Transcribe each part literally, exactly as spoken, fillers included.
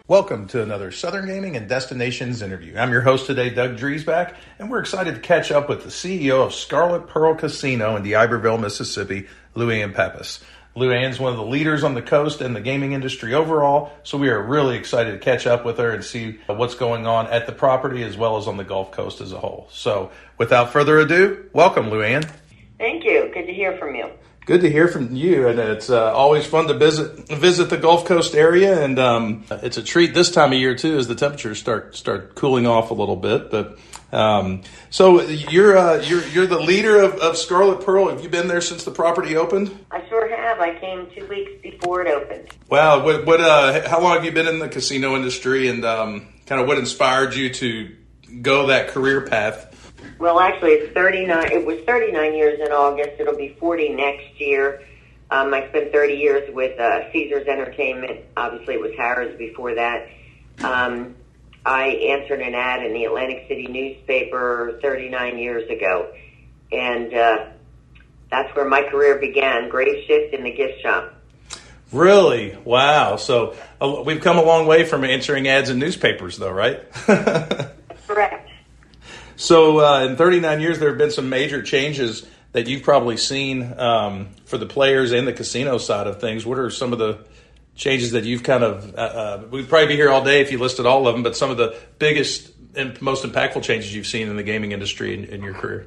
Welcome to another Southern Gaming and Destinations interview. I'm your host today, Doug Driesbach, and we're excited to catch up with the C E O of Scarlet Pearl Casino in DeIberville, Mississippi, Luann Pappas. Luann's one of the leaders on the coast and the gaming industry overall, so we are really excited to catch up with her and see what's going on at the property as well as on the Gulf Coast as a whole. So without further ado, welcome, Luann. Thank you. Good to hear from you. Good to hear from you, and it's uh, always fun to visit visit the Gulf Coast area, and um, it's a treat this time of year too, as the temperatures start start cooling off a little bit. But um, so you're uh, you're you're the leader of, of Scarlet Pearl. Have you been there since the property opened? I sure have. I came two weeks before it opened. Wow. What what? Uh, how long have you been in the casino industry, and um, kind of what inspired you to go that career path? Well, actually, it's thirty-nine. It was thirty-nine years in August. It'll be forty next year. Um, I spent thirty years with uh, Caesars Entertainment. Obviously, it was Harrah's before that. Um, I answered an ad in the Atlantic City newspaper thirty-nine years ago, and uh, that's where my career began. Grave shift in the gift shop. Really? Wow. So uh, we've come a long way from answering ads in newspapers, though, right? Correct. So uh, in thirty-nine years, there have been some major changes that you've probably seen um, for the players and the casino side of things. What are some of the changes that you've kind of, uh, uh, we'd probably be here all day if you listed all of them, but some of the biggest and most impactful changes you've seen in the gaming industry in, in your career?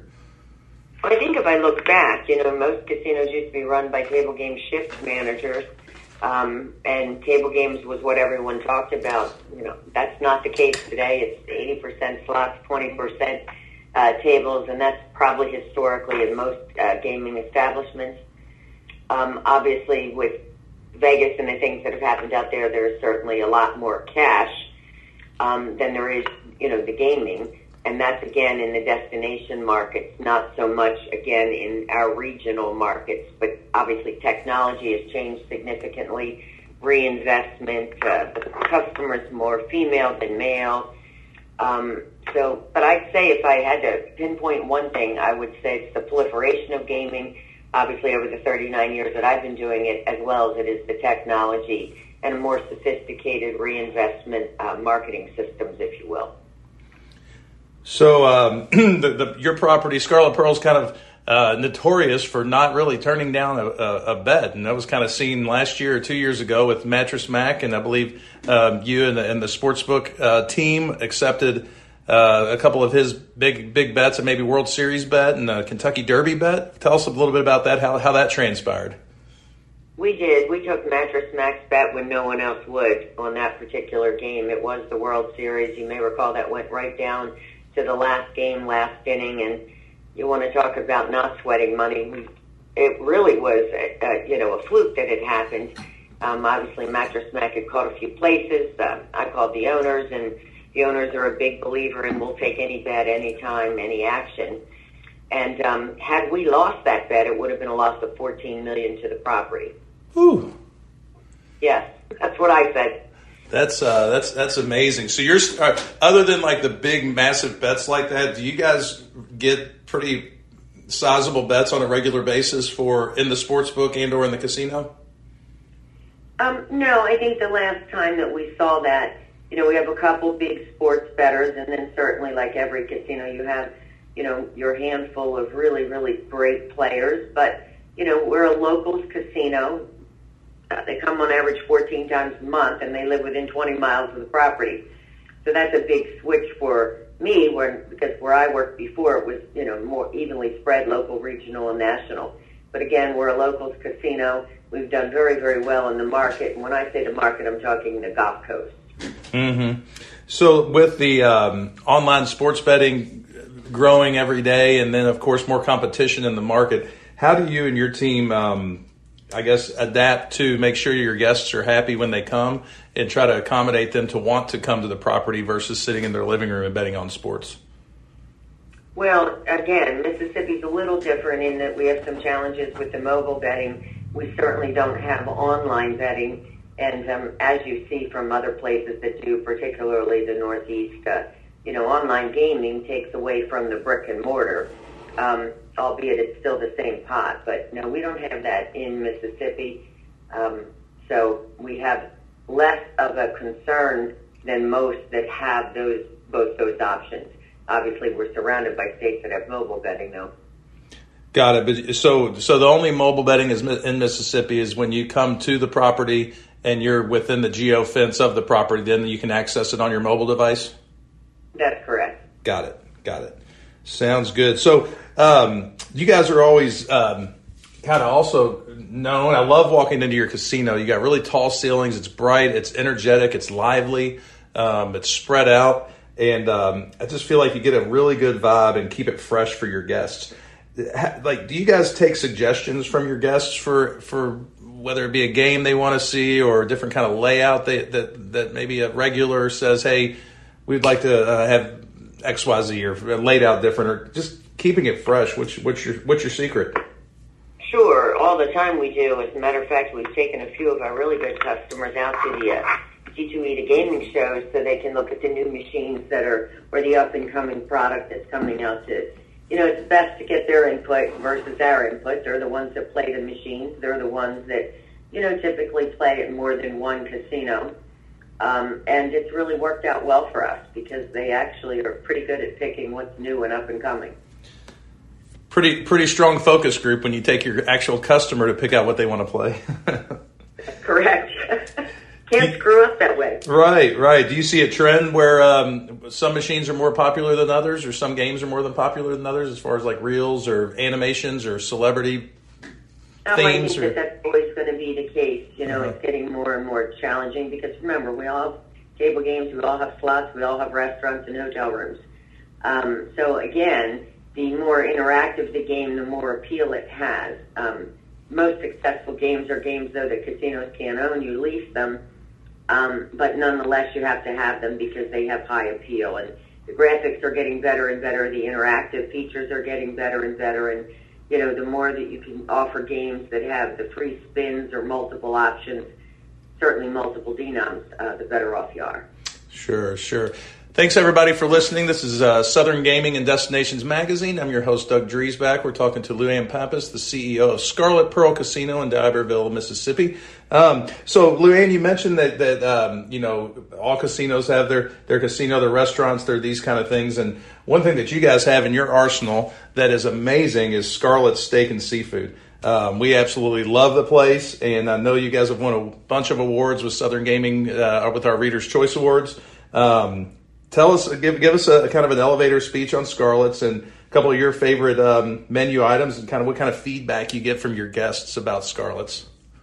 I think if I look back, you know, most casinos used to be run by table game shift managers. Um, and table games was what everyone talked about. You know, that's not the case today. It's eighty percent slots, twenty percent uh, tables, and that's probably historically in most uh, gaming establishments. Um, obviously, with Vegas and the things that have happened out there, there's certainly a lot more cash um, than there is, you know, the gaming. And that's, again, in the destination markets, not so much, again, in our regional markets. But obviously technology has changed significantly. Reinvestment, uh, customers more female than male. Um, so, but I'd say if I had to pinpoint one thing, I would say it's the proliferation of gaming, obviously over the thirty-nine years that I've been doing it, as well as it is the technology and more sophisticated reinvestment uh, marketing systems, if you will. So um, the, the, your property, Scarlet Pearl, is kind of uh, notorious for not really turning down a, a, a bet, and that was kind of seen last year or two years ago with Mattress Mac, and I believe um, you and the, and the sportsbook uh, team accepted uh, a couple of his big big bets, and maybe World Series bet and a Kentucky Derby bet. Tell us a little bit about that, how how that transpired. We did. We took Mattress Mac's bet when no one else would on that particular game. It was the World Series. You may recall that went right down to the last game, last inning, and you want to talk about not sweating money. We, it really was, a, a, you know, a fluke that had happened. Um, obviously, Mattress Mac had caught a few places. Uh, I called the owners, and the owners are a big believer in we'll take any bet, any time, any action. And um, had we lost that bet, it would have been a loss of fourteen million dollars to the property. Ooh. Yes, that's what I said. That's uh, that's that's amazing. So you're uh, other than like the big massive bets like that, do you guys get pretty sizable bets on a regular basis for in the sports book and or in the casino? Um, no, I think the last time that we saw that, you know, we have a couple big sports bettors, and then certainly like every casino, you have, you know, your handful of really really great players. But you know, we're a locals casino. Uh, they come on average fourteen times a month, and they live within twenty miles of the property. So that's a big switch for me, where because where I worked before, it was, you know, more evenly spread, local, regional, and national. But again, we're a locals casino. We've done very, very well in the market. And when I say the market, I'm talking the Gulf Coast. Mm-hmm. So with the um, online sports betting growing every day, and then, of course, more competition in the market, how do you and your team um, I guess, adapt to make sure your guests are happy when they come and try to accommodate them to want to come to the property versus sitting in their living room and betting on sports? Well, again, Mississippi's a little different in that we have some challenges with the mobile betting. We certainly don't have online betting. And um, as you see from other places that do, particularly the Northeast, uh, you know, online gaming takes away from the brick and mortar. Um, albeit it's still the same pot. But no, we don't have that in Mississippi. Um, so we have less of a concern than most that have those both those options. Obviously, we're surrounded by states that have mobile betting, though. Got it. But so, so the only mobile betting is in Mississippi is when you come to the property and you're within the geo fence of the property, then you can access it on your mobile device? That's correct. Got it. Got it. Sounds good. So um, you guys are always um, kind of also known. I love walking into your casino. You got really tall ceilings. It's bright. It's energetic. It's lively. Um, it's spread out. And um, I just feel like you get a really good vibe and keep it fresh for your guests. Like, do you guys take suggestions from your guests for, for whether it be a game they want to see or a different kind of layout they, that that maybe a regular says, hey, we'd like to uh, have X Y Z or laid out different, or just keeping it fresh? What's, what's your what's your secret? Sure, all the time we do. As a matter of fact, we've taken a few of our really good customers out to the uh, G two E, the gaming shows, so they can look at the new machines that are, or the up-and-coming product that's coming out to. You know, it's best to get their input versus our input. They're the ones that play the machines. They're the ones that, you know, typically play at more than one casino. Um, and it's really worked out well for us because they actually are pretty good at picking what's new and up and coming. Pretty pretty strong focus group when you take your actual customer to pick out what they want to play. Correct. Can't screw up that way. Right, right. Do you see a trend where um, some machines are more popular than others, or some games are more than popular than others, as far as like reels or animations or celebrity um, themes? I think or? that that's always going to be the case. You know, uh-huh. It's getting more and more challenging because remember, we all have table games, we all have slots, we all have restaurants and hotel rooms. Um, so again, the more interactive the game, the more appeal it has. Um, most successful games are games, though, that casinos can't own. You lease them. Um, but nonetheless, you have to have them because they have high appeal. And the graphics are getting better and better. The interactive features are getting better and better. And, you know, the more that you can offer games that have the free spins or multiple options, certainly multiple denoms, uh, the better off you are. Sure, sure. Thanks, everybody, for listening. This is uh, Southern Gaming and Destinations Magazine. I'm your host, Doug Driesbach. We're talking to Luann Pappas, the C E O of Scarlet Pearl Casino in D'Iberville, Mississippi. Um, so, Luann, you mentioned that, that um, you know, all casinos have their, their casino, their restaurants, their these kind of things. And one thing that you guys have in your arsenal that is amazing is Scarlet Steak and Seafood. Um, we absolutely love the place, and I know you guys have won a bunch of awards with Southern Gaming, uh, with our Reader's Choice Awards. Um, Tell us, give give us a kind of an elevator speech on Scarlet's and a couple of your favorite um, menu items and kind of what kind of feedback you get from your guests about Scarlet's.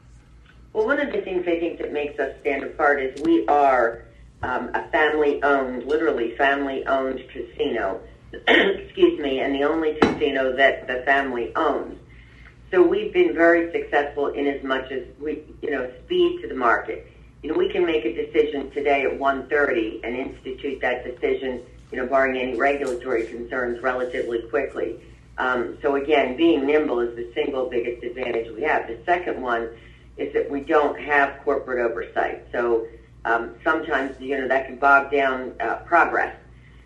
Well, one of the things I think that makes us stand apart is we are um, a family-owned, literally family-owned casino. Excuse me, and the only casino that the family owns. So we've been very successful in as much as we, you know, speed to the market. You know, we can make a decision today at one thirty and institute that decision, you know, barring any regulatory concerns, relatively quickly. Um, so again, being nimble is the single biggest advantage we have. The second one is that we don't have corporate oversight. So um, sometimes, you know, that can bog down uh, progress.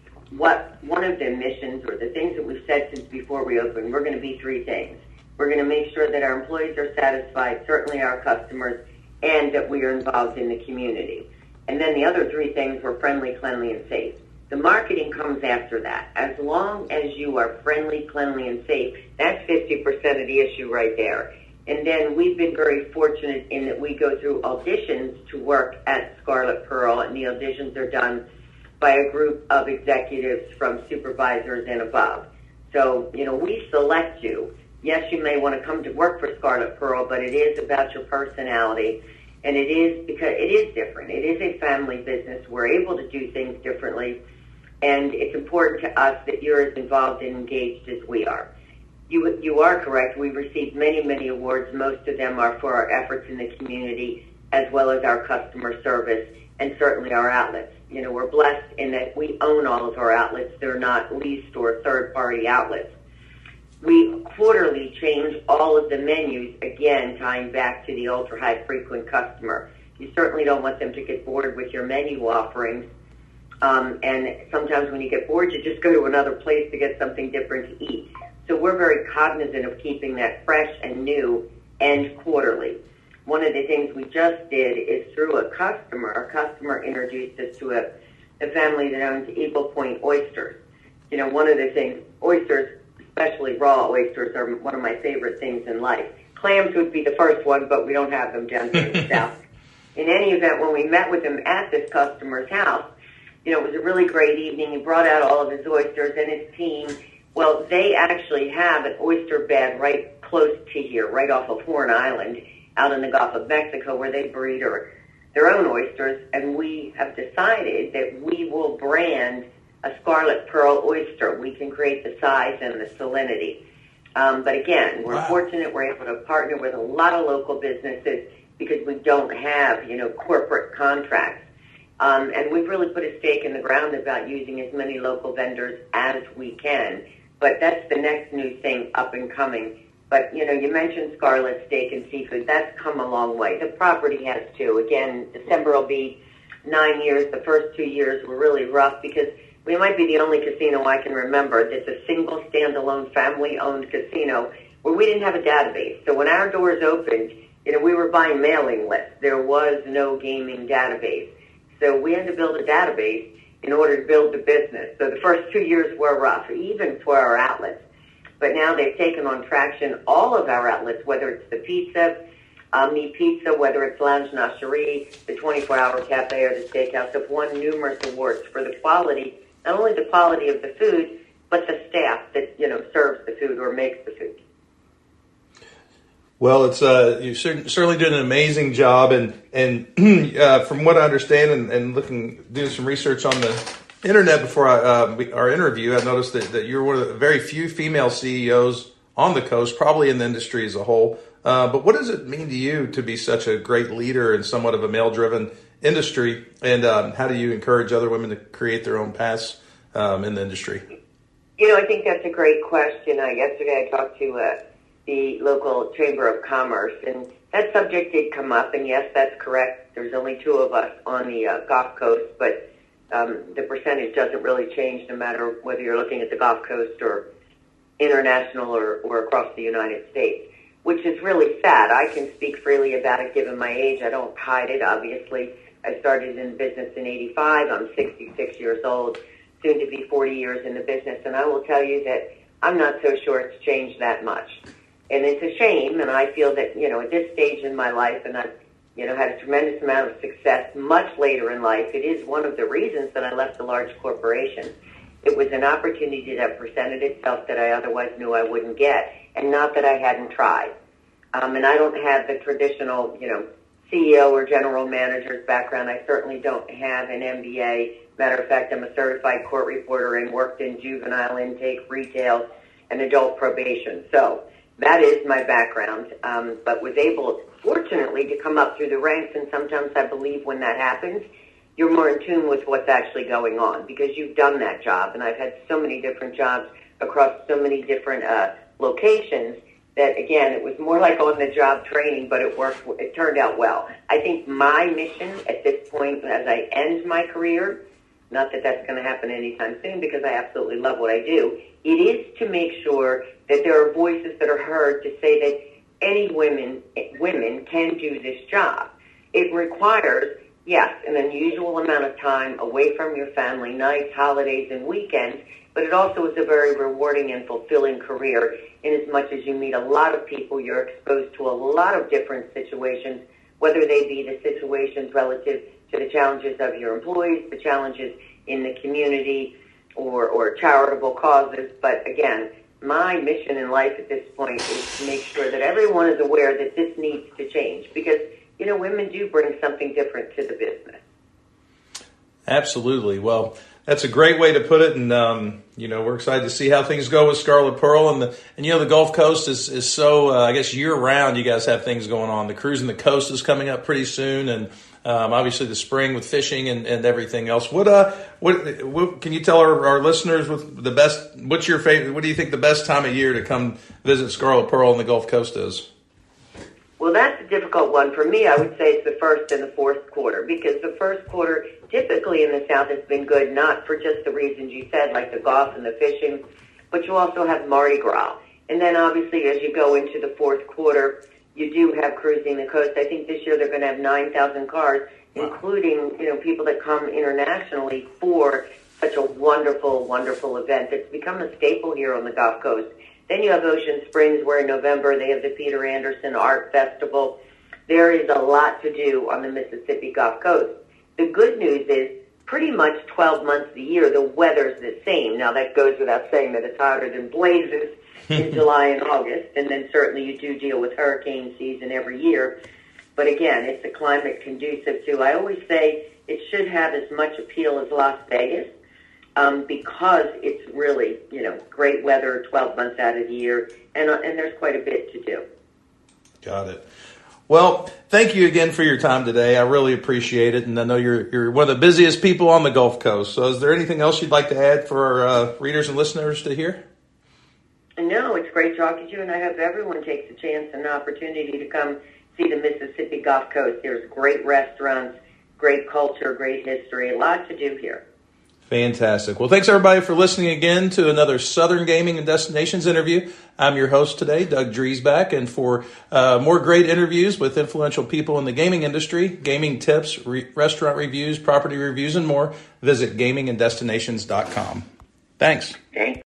What one of the missions or the things that we've said since before we opened, we're going to be three things. We're going to make sure that our employees are satisfied, certainly our customers, and that we are involved in the community. And then the other three things were friendly, cleanly, and safe. The marketing comes after that. As long as you are friendly, cleanly, and safe, that's fifty percent of the issue right there. And then we've been very fortunate in that we go through auditions to work at Scarlet Pearl, and the auditions are done by a group of executives from supervisors and above. So, you know, we select you. Yes, you may want to come to work for Scarlet Pearl, but it is about your personality, and it is because it is different. It is a family business. We're able to do things differently, and it's important to us that you're as involved and engaged as we are. You you are correct. We've received many, many awards. Most of them are for our efforts in the community, as well as our customer service, and certainly our outlets. You know, we're blessed in that we own all of our outlets. They're not leased or third-party outlets. We quarterly change all of the menus, again, tying back to the ultra-high frequent customer. You certainly don't want them to get bored with your menu offerings. Um, and sometimes when you get bored, you just go to another place to get something different to eat. So we're very cognizant of keeping that fresh and new and quarterly. one of the things we just did is through a customer, a customer introduced us to a, a family that owns Eagle Point oysters. You know, one of the things, oysters, especially raw oysters, are one of my favorite things in life. Clams would be the first one, but we don't have them down here in the South. In any event, when we met with him at this customer's house, you know, it was a really great evening. He brought out all of his oysters and his team. Well, they actually have an oyster bed right close to here, right off of Horn Island, out in the Gulf of Mexico, where they breed or their own oysters. And we have decided that we will brand a Scarlet Pearl oyster. We can create the size and the salinity. Um, but again, we're wow. fortunate we're able to partner with a lot of local businesses because we don't have, you know, corporate contracts. Um, and we've really put a stake in the ground about using as many local vendors as we can. But that's the next new thing up and coming. But, you know, you mentioned Scarlet Steak and Seafood. That's come a long way. The property has too. Again, December will be nine years. The first two years were really rough because we might be the only casino I can remember that's a single standalone family-owned casino where we didn't have a database. So when our doors opened, you know, we were buying mailing lists. There was no gaming database. So we had to build a database in order to build the business. So the first two years were rough, even for our outlets. But now they've taken on traction. All of our outlets, whether it's the pizza, Omni Pizza, whether it's Lounge Nasherie, the twenty-four hour cafe, or the steakhouse, have won numerous awards for the quality, not only the quality of the food, but the staff that, you know, serves the food or makes the food. Well, it's uh, you certainly did an amazing job, and and uh, from what I understand, and, and looking doing some research on the internet before I, uh, we, our interview, I noticed that, that you're one of the very few female C E Os on the coast, probably in the industry as a whole. Uh, but what does it mean to you to be such a great leader in somewhat of a male-driven industry, and um, how do you encourage other women to create their own paths um, in the industry? You know, I think that's a great question. Uh, yesterday I talked to uh, the local Chamber of Commerce, and that subject did come up, and yes, that's correct. There's only two of us on the uh, Gulf Coast, but um, the percentage doesn't really change no matter whether you're looking at the Gulf Coast or international or, or across the United States, which is really sad. I can speak freely about it given my age. I don't hide it, obviously. I started in business in eighty-five. I'm sixty-six years old, soon to be forty years in the business, and I will tell you that I'm not so sure it's changed that much. And it's a shame, and I feel that, you know, at this stage in my life, and I've, you know, had a tremendous amount of success much later in life, it is one of the reasons that I left a large corporation. It was an opportunity that presented itself that I otherwise knew I wouldn't get, and not that I hadn't tried. Um, and I don't have the traditional, you know, C E O or general manager's background. I certainly don't have an M B A. Matter of fact, I'm a certified court reporter and worked in juvenile intake, retail, and adult probation. So that is my background, um, but was able, fortunately, to come up through the ranks, and sometimes I believe when that happens, you're more in tune with what's actually going on because you've done that job. And I've had so many different jobs across so many different uh, locations that, again, it was more like on-the-job training, but it worked. It turned out well. I think my mission at this point, as I end my career, not that that's going to happen anytime soon because I absolutely love what I do, it is to make sure that there are voices that are heard to say that any women women can do this job. It requires, yes, an unusual amount of time away from your family, nights, holidays, and weekends, but it also is a very rewarding and fulfilling career in as much as you meet a lot of people, you're exposed to a lot of different situations, whether they be the situations relative to the challenges of your employees, the challenges in the community, or, or charitable causes. But again, my mission in life at this point is to make sure that everyone is aware that this needs to change because, you know, women do bring something different to the business. Absolutely. Well, that's a great way to put it, and um, you know, we're excited to see how things go with Scarlet Pearl, and the and you know the Gulf Coast is is so uh, I guess year round. You guys have things going on. The cruising the coast is coming up pretty soon, and um, obviously the spring with fishing and, and everything else. What uh what, what can you tell our, our listeners with the best? What's your favorite? What do you think the best time of year to come visit Scarlet Pearl on the Gulf Coast is? Well, that's a difficult one. For me, I would say it's the first and the fourth quarter because the first quarter typically in the South has been good, not for just the reasons you said, like the golf and the fishing, but you also have Mardi Gras. And then obviously as you go into the fourth quarter, you do have cruising the coast. I think this year they're going to have nine thousand cars, wow. including, you know, people that come internationally for such a wonderful, wonderful event that's become a staple here on the Gulf Coast. Then you have Ocean Springs, where in November they have the Peter Anderson Art Festival. There is a lot to do on the Mississippi Gulf Coast. The good news is pretty much twelve months of the year, the weather's the same. Now, that goes without saying that it's hotter than blazes in July and August, and then certainly you do deal with hurricane season every year. But again, it's a climate conducive to, I always say it should have as much appeal as Las Vegas, um, because it's really, you know, great weather twelve months out of the year, and, uh, and there's quite a bit to do. Got it. Well, thank you again for your time today. I really appreciate it, and I know you're you're one of the busiest people on the Gulf Coast. So is there anything else you'd like to add for our uh, readers and listeners to hear? No, it's great talking to you, and I hope everyone takes a chance and an opportunity to come see the Mississippi Gulf Coast. There's great restaurants, great culture, great history, a lot to do here. Fantastic. Well, thanks everybody for listening again to another Southern Gaming and Destinations interview. I'm your host today, Doug Driesbach, and for uh, more great interviews with influential people in the gaming industry, gaming tips, re- restaurant reviews, property reviews, and more, visit gaming and destinations dot com. Thanks. Thanks.